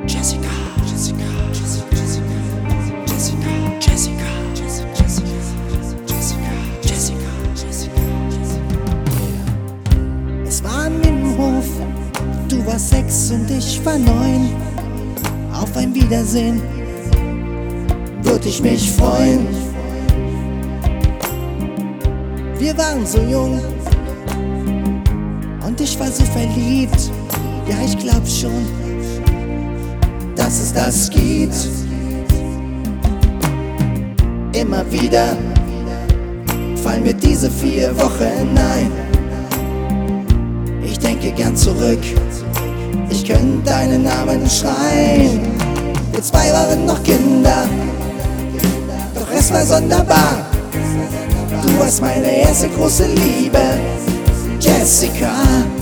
Jessica, Jessica, Jessica, Jessica, Jessica, Jessica, Jessica, Jessica. Es war im Hof, du warst 6 und ich war 9. Auf ein Wiedersehen würde ich mich freuen. Wir waren so jung und ich war so verliebt. Ja, ich glaub schon, dass es das gibt. Immer wieder fallen mir diese 4 Wochen ein. Ich denke gern zurück, ich könnte deinen Namen schreien. Wir 2 waren noch Kinder, doch es war sonderbar. Du warst meine erste große Liebe, Jessica.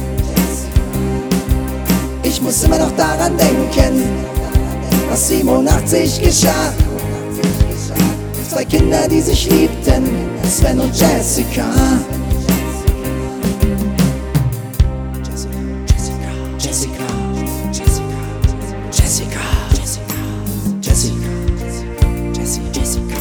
Ich muss immer noch daran denken, was 87 geschah. 2 Kinder, die sich liebten, Sven und Jessica. Jessica, Jessica, Jessica, Jessica, Jessica.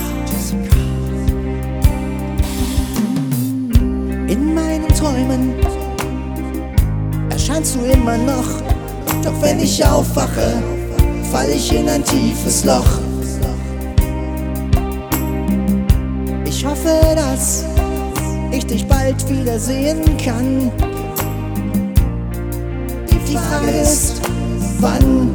In meinen Träumen erscheinst du immer noch, doch wenn ich aufwache, fall ich in ein tiefes Loch. Ich hoffe, dass ich dich bald wiedersehen kann. Die Frage ist, wann?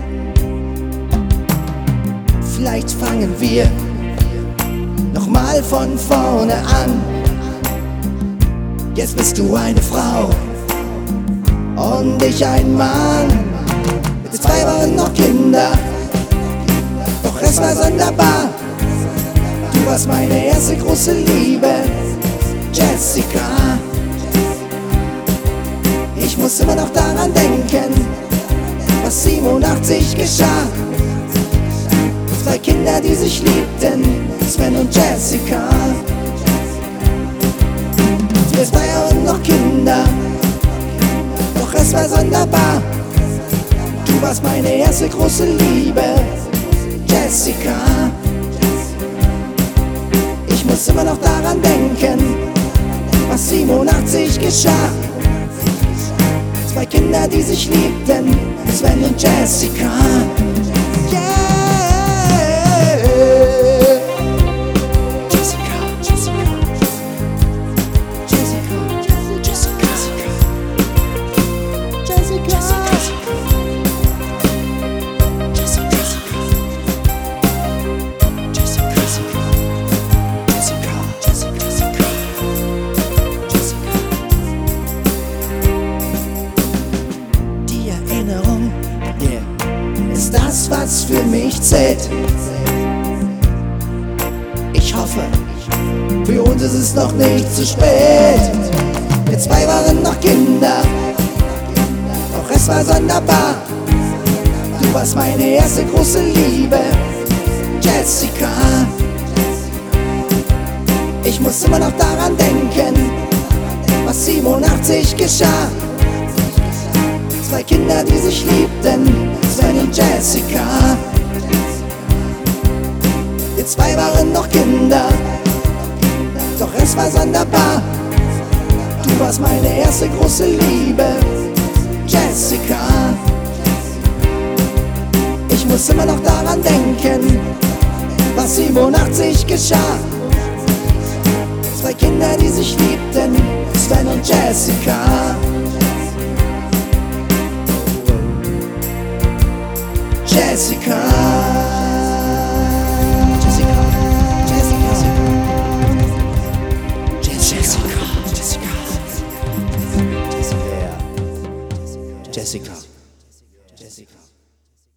Vielleicht fangen wir nochmal von vorne an. Jetzt bist du eine Frau und ich ein Mann. Wir 2 waren noch Kinder, doch es war sonderbar. Du warst meine erste große Liebe, Jessica. Ich muss immer noch daran denken, was 87 geschah. 2 Kinder, die sich liebten, Sven und Jessica. Wir 2 waren noch Kinder, doch es war sonderbar. Du warst meine erste große Liebe, Jessica. Ich muss immer noch daran denken, was 87 geschah. 2 Kinder, die sich liebten, Sven und Jessica. Ist das, was für mich zählt. Ich hoffe, für uns ist es noch nicht zu spät. Wir 2 waren noch Kinder, doch es war sonderbar. Du warst meine erste große Liebe, Jessica. Ich muss immer noch daran denken, was 87 geschah. 2 Kinder, die sich liebten, Sven und Jessica. Wir 2 waren noch Kinder, doch es war sonderbar. Du warst meine erste große Liebe, Jessica. Ich muss immer noch daran denken, was 87 geschah. 2 Kinder, die sich liebten, Sven und Jessica. Jessica, Jessica, Jessica, Jessica, Jessica, Jessica, Jessica.